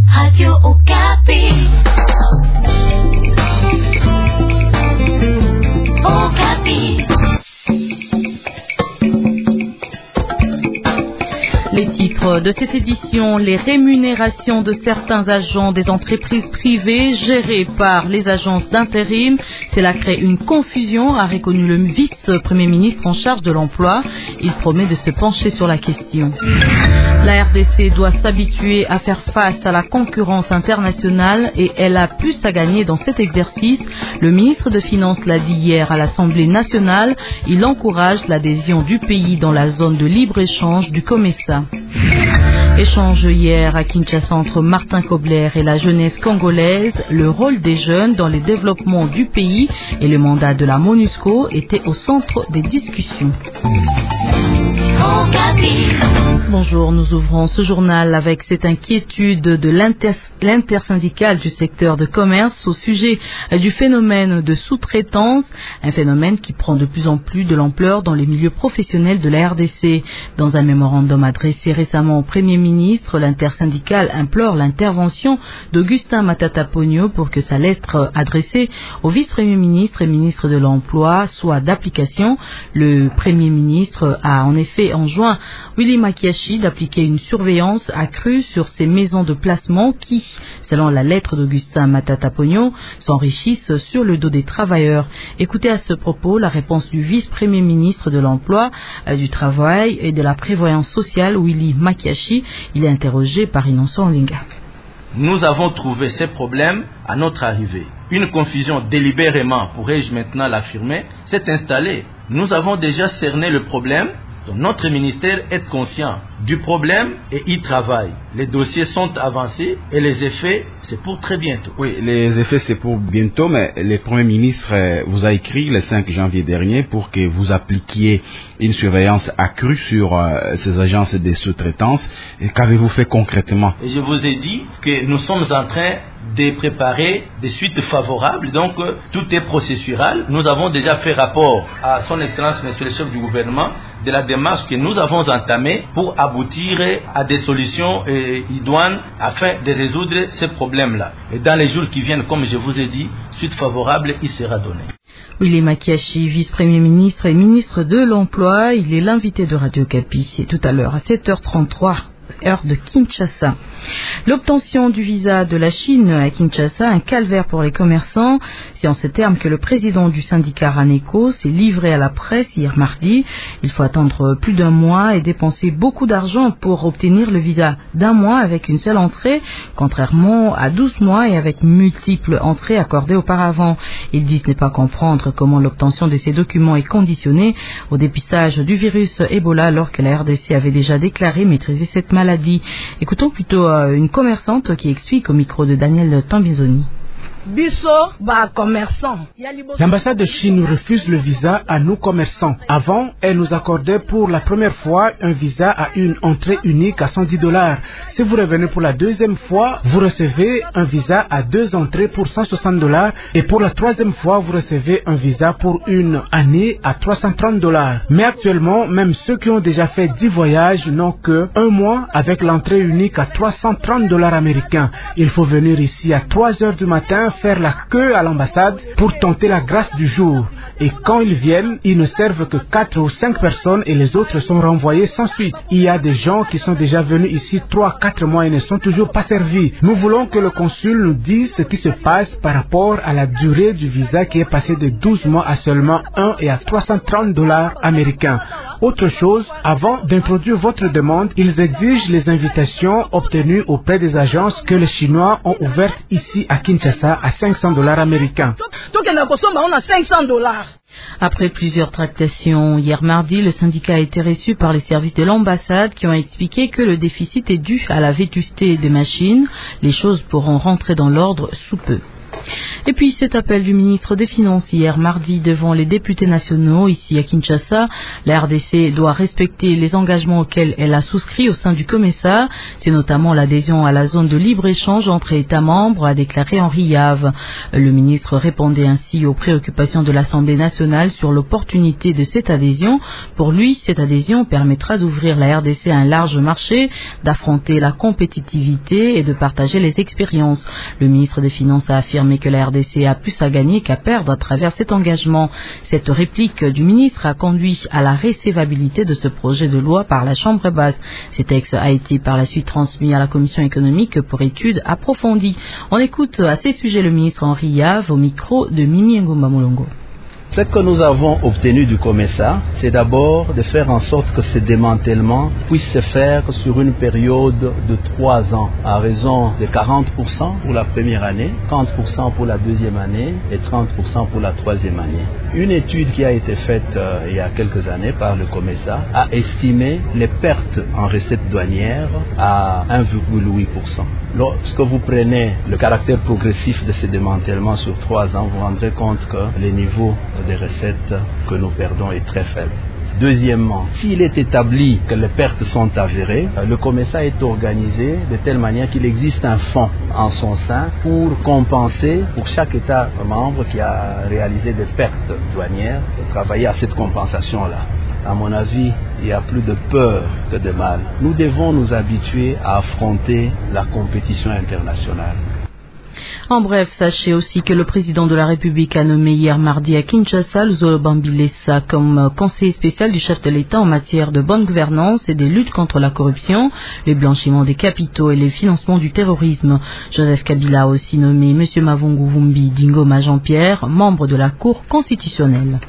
Radio Okapi. Okapi. Les titres de cette édition, les rémunérations de certains agents des entreprises privées gérées par les agences d'intérim. Cela crée une confusion, a reconnu le vice-premier ministre en charge de l'emploi. Il promet de se pencher sur la question. La RDC doit s'habituer à faire face à la concurrence internationale et elle a plus à gagner dans cet exercice. Le ministre des Finances l'a dit hier à l'Assemblée nationale. Il encourage l'adhésion du pays dans la zone de libre-échange du COMESA. Échange hier à Kinshasa entre Martin Kobler et la jeunesse congolaise. Le rôle des jeunes dans le développement du pays et le mandat de la MONUSCO étaient au centre des discussions. Bonjour, nous ouvrons ce journal avec cette inquiétude de l'intersyndicale du secteur de commerce au sujet du phénomène de sous-traitance, un phénomène qui prend de plus en plus de l'ampleur dans les milieux professionnels de la RDC. Dans un mémorandum adressé récemment au Premier ministre, l'intersyndicale implore l'intervention d'Augustin Matata Ponyo pour que sa lettre adressée au vice-premier ministre et ministre de l'Emploi soit d'application. Le Premier ministre a en effet enjoint Willy Makiashi d'appliquer une surveillance accrue sur ces maisons de placement qui, selon la lettre d'Augustin Matata Ponyo, s'enrichissent sur le dos des travailleurs. Écoutez à ce propos la réponse du vice-premier ministre de l'Emploi, du Travail et de la Prévoyance sociale, Willy Makiashi. Il est interrogé par Innocent Linga. Nous avons trouvé ces problèmes à notre arrivée. Une confusion délibérément, pourrais-je maintenant l'affirmer, s'est installée. Nous avons déjà cerné le problème. Notre ministère est conscient du problème et y travaille. Les dossiers sont avancés et les effets, c'est pour très bientôt. Oui, les effets, c'est pour bientôt, mais le Premier ministre vous a écrit le 5 janvier dernier pour que vous appliquiez une surveillance accrue sur ces agences de sous-traitance. Qu'avez-vous fait concrètement? Et je vous ai dit que nous sommes en train de préparer des suites favorables, donc tout est processural. Nous avons déjà fait rapport à son Excellence, Monsieur le chef du gouvernement, de la démarche que nous avons entamée pour aboutir à des solutions idoines afin de résoudre ces problèmes-là. Et dans les jours qui viennent, comme je vous ai dit, suite favorable, il sera donné. Willy Makiashi, vice-premier ministre et ministre de l'Emploi, il est l'invité de Radio Okapi. Et tout à l'heure, à 7h33, heure de Kinshasa. L'obtention du visa de la Chine à Kinshasa, un calvaire pour les commerçants. C'est en ces termes que le président du syndicat Raneco s'est livré à la presse hier mardi. Il faut attendre plus d'un mois et dépenser beaucoup d'argent pour obtenir le visa d'un mois avec une seule entrée, contrairement à 12 mois et avec multiples entrées accordées auparavant. Ils disent ne pas comprendre comment l'obtention de ces documents est conditionnée au dépistage du virus Ebola alors que la RDC avait déjà déclaré maîtriser cette maladie. Écoutons plutôt une commerçante qui explique au micro de Daniel Tambizoni. L'ambassade de Chine refuse le visa à nos commerçants. Avant, elle nous accordait pour la première fois un visa à une entrée unique à $110. Si vous revenez pour la deuxième fois, vous recevez un visa à 2 entrées pour $160 et pour la troisième fois, vous recevez un visa pour une année à $330. Mais actuellement, même ceux qui ont déjà fait 10 voyages n'ont que 1 mois avec l'entrée unique à $330 américains. Il faut venir ici à 3 heures du matin faire la queue à l'ambassade pour tenter la grâce du jour. Et quand ils viennent, ils ne servent que 4 ou 5 personnes et les autres sont renvoyés sans suite. Il y a des gens qui sont déjà venus ici 3-4 mois et ne sont toujours pas servis. Nous voulons que le consul nous dise ce qui se passe par rapport à la durée du visa qui est passé de 12 mois à seulement 1 et à $330 américains. Autre chose, avant d'introduire votre demande, ils exigent les invitations obtenues auprès des agences que les Chinois ont ouvertes ici à Kinshasa à $500 américains. Après plusieurs tractations, hier mardi, le syndicat a été reçu par les services de l'ambassade qui ont expliqué que le déficit est dû à la vétusté des machines. Les choses pourront rentrer dans l'ordre sous peu. Et puis cet appel du ministre des Finances hier mardi devant les députés nationaux ici à Kinshasa. La RDC doit respecter les engagements auxquels elle a souscrit au sein du COMESA. C'est notamment l'adhésion à la zone de libre-échange entre États membres, a déclaré Henri Yave. Le ministre répondait ainsi aux préoccupations de l'Assemblée nationale sur l'opportunité de cette adhésion. Pour lui, cette adhésion permettra d'ouvrir la RDC à un large marché, d'affronter la compétitivité et de partager les expériences. Le ministre des Finances a affirmé que la RDC a plus à gagner qu'à perdre à travers cet engagement. Cette réplique du ministre a conduit à la recevabilité de ce projet de loi par la Chambre basse. Ce texte a été par la suite transmis à la Commission économique pour étude approfondie. On écoute à ces sujets le ministre Henri Yave au micro de Mimi Ngumba Mulongo. Ce que nous avons obtenu du COMESA, c'est d'abord de faire en sorte que ce démantèlement puisse se faire sur une période de 3 ans, à raison de 40% pour la première année, 30% pour la deuxième année et 30% pour la troisième année. Une étude qui a été faite il y a quelques années par le COMESA a estimé les pertes en recettes douanières à 1,8%. Lorsque vous prenez le caractère progressif de ce démantèlement sur 3 ans, vous vous rendrez compte que le niveau des recettes que nous perdons est très faible. Deuxièmement, s'il est établi que les pertes sont avérées, le COMESA est organisé de telle manière qu'il existe un fonds en son sein pour compenser pour chaque État membre qui a réalisé des pertes douanières, de travailler à cette compensation-là. À mon avis, il y a plus de peur que de mal. Nous devons nous habituer à affronter la compétition internationale. En bref, sachez aussi que le président de la République a nommé hier mardi à Kinshasa Luzolo Bambilesa comme conseiller spécial du chef de l'État en matière de bonne gouvernance et des luttes contre la corruption, les blanchiments des capitaux et les financements du terrorisme. Joseph Kabila a aussi nommé M. Mavungu Vumbi Dingoma Jean-Pierre, membre de la Cour constitutionnelle.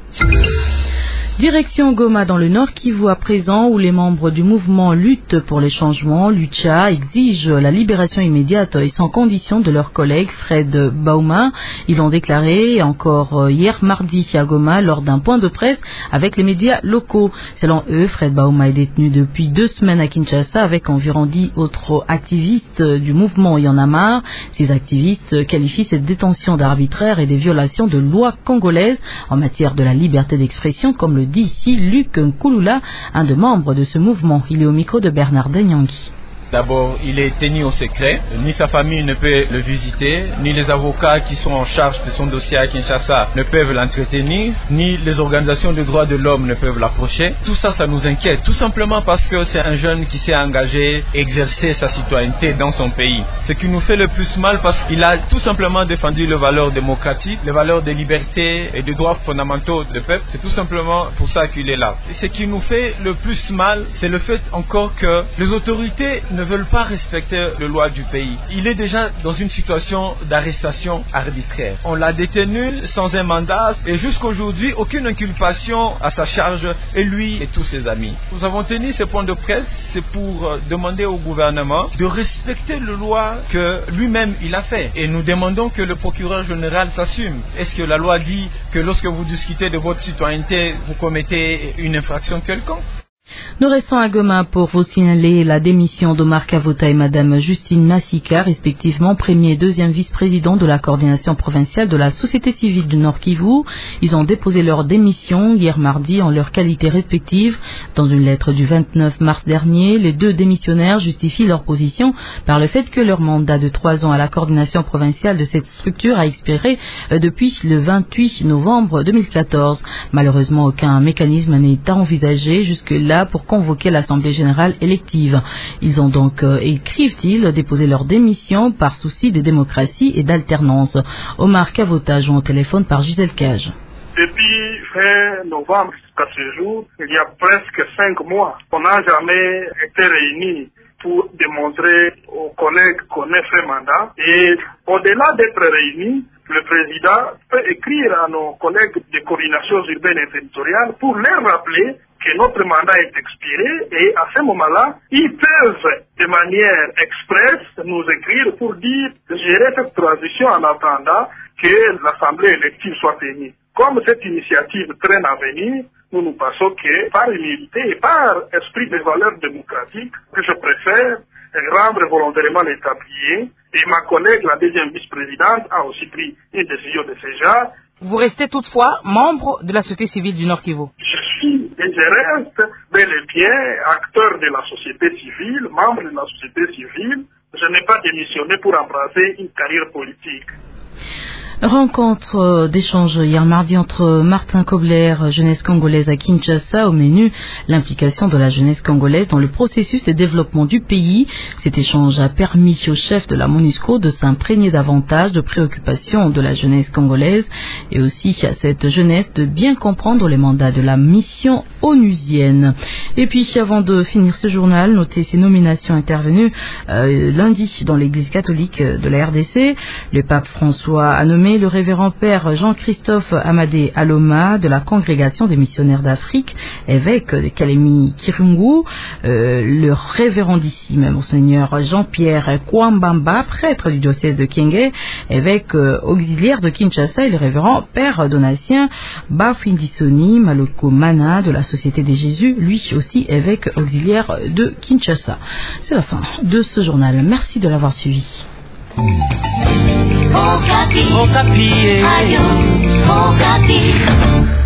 Direction Goma dans le Nord Kivu à présent, où les membres du mouvement Lutte pour les changements, Lucha, exigent la libération immédiate et sans condition de leur collègue Fred Bauma. Ils l'ont déclaré encore hier mardi à Goma lors d'un point de presse avec les médias locaux. Selon eux, Fred Bauma est détenu depuis 2 semaines à Kinshasa avec environ 10 autres activistes du mouvement Y en a marre. Ces activistes qualifient cette détention d'arbitraire et des violations de lois congolaises en matière de la liberté d'expression, comme le dit ici Luc Nkulula, un des membres de ce mouvement. Il est au micro de Bernard Denyangi. D'abord, il est tenu au secret, ni sa famille ne peut le visiter, ni les avocats qui sont en charge de son dossier à Kinshasa ne peuvent l'entretenir, ni les organisations de droits de l'homme ne peuvent l'approcher. Tout ça, ça nous inquiète, tout simplement parce que c'est un jeune qui s'est engagé, exercer sa citoyenneté dans son pays. Ce qui nous fait le plus mal parce qu'il a tout simplement défendu les valeurs démocratiques, les valeurs de liberté et des droits fondamentaux du peuple. C'est tout simplement pour ça qu'il est là. Et ce qui nous fait le plus mal, c'est le fait encore que les autorités ne veulent pas respecter les lois du pays. Il est déjà dans une situation d'arrestation arbitraire. On l'a détenu sans un mandat et jusqu'aujourd'hui, aucune inculpation à sa charge et lui et tous ses amis. Nous avons tenu ce point de presse, c'est pour demander au gouvernement de respecter les lois que lui-même il a fait. Et nous demandons que le procureur général s'assume. Est-ce que la loi dit que lorsque vous discutez de votre citoyenneté, vous commettez une infraction quelconque? Nous restons à Goma pour vous signaler la démission d'Omar Kavota et Madame Justine Massika, respectivement premier et deuxième vice-président de la coordination provinciale de la société civile du Nord Kivu. Ils ont déposé leur démission hier mardi en leur qualité respective. Dans une lettre du 29 mars dernier, les 2 démissionnaires justifient leur position par le fait que leur mandat de 3 ans à la coordination provinciale de cette structure a expiré depuis le 28 novembre 2014. Malheureusement, aucun mécanisme n'est envisagé jusque-là pour convoquer l'Assemblée générale élective. Ils ont donc, écrivent-ils, déposé leur démission par souci de démocratie et d'alternance. Omar Kavota joint au téléphone par Gisèle Cage. Depuis fin novembre jusqu'à ce jour, il y a presque 5 mois, on n'a jamais été réunis pour démontrer aux collègues qu'on ait fait mandat. Et au-delà d'être réunis, le président peut écrire à nos collègues de coordination urbaine et territoriale pour leur rappeler que notre mandat est expiré et à ce moment-là, ils peuvent de manière expresse nous écrire pour dire gérer cette transition en attendant que l'Assemblée élective soit tenue. Comme cette initiative traîne à venir, nous pensons que par humilité et par esprit des valeurs démocratiques, que je préfère rendre volontairement les tabliers Et ma collègue, la deuxième vice-présidente, a aussi pris une décision de ce genre. Vous restez toutefois membre de la société civile du Nord Kivu. Je suis et je reste bel et bien acteur de la société civile, membre de la société civile. Je n'ai pas démissionné pour embrasser une carrière politique. Rencontre d'échange hier mardi entre Martin Kobler, jeunesse congolaise à Kinshasa, au menu l'implication de la jeunesse congolaise dans le processus de développement du pays. Cet échange a permis au chef de la MONUSCO de s'imprégner davantage de préoccupations de la jeunesse congolaise et aussi à cette jeunesse de bien comprendre les mandats de la mission onusienne. Et puis avant de finir ce journal, notez ces nominations intervenues lundi dans l'église catholique de la RDC. Le pape François a nommé le révérend père Jean-Christophe Amadé Aloma de la congrégation des missionnaires d'Afrique, évêque de Kalemi-Kirungu, le révérendissime monseigneur Jean-Pierre Kouambamba, prêtre du diocèse de Kenge, évêque auxiliaire de Kinshasa, et le révérend père Donatien Bafindisoni Maloko Mana de la Société des Jésus, lui aussi évêque auxiliaire de Kinshasa. C'est la fin de ce journal. Merci de l'avoir suivi. Okapi. Okapi. Ayo, Okapi.